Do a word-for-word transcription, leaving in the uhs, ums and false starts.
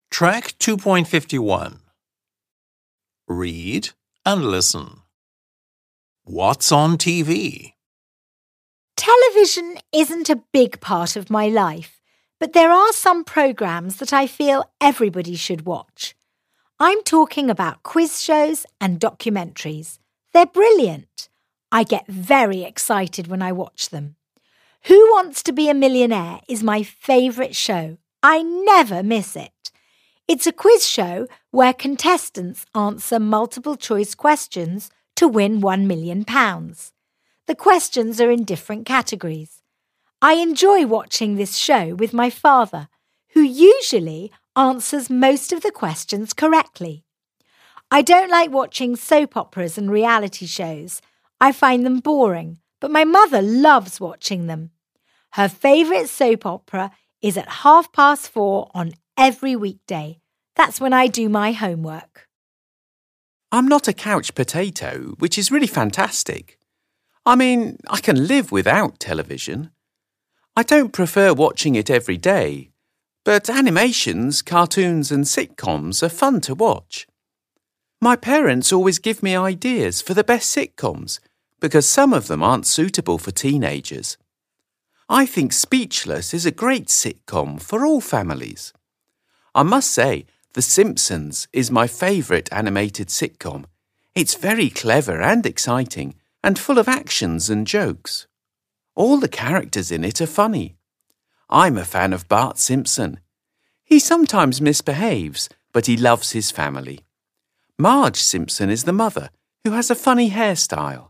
Track two point five one. Read and listen. What's on T V? Television isn't a big part of my life, but there are some programmes that I feel everybody should watch. I'm talking about quiz shows and documentaries. They're brilliant. I get very excited when I watch them. Who Wants to Be a Millionaire is my favourite show. I never miss it. It's a quiz show where contestants answer multiple choice questions to win one million pounds. The questions are in different categories. I enjoy watching this show with my father, who usually answers most of the questions correctly. I don't like watching soap operas and reality shows. I find them boring, but my mother loves watching them. Her favourite soap opera is at half past four on every weekday. That's when I do my homework. I'm not a couch potato, which is really fantastic. I mean, I can live without television. I don't prefer watching it every day, but animations, cartoons and sitcoms are fun to watch. My parents always give me ideas for the best sitcoms because some of them aren't suitable for teenagers. I think Speechless is a great sitcom for all families. I must say, The Simpsons is my favourite animated sitcom. It's very clever and exciting and full of actions and jokes. All the characters in it are funny. I'm a fan of Bart Simpson. He sometimes misbehaves, but he loves his family. Marge Simpson is the mother, who has a funny hairstyle.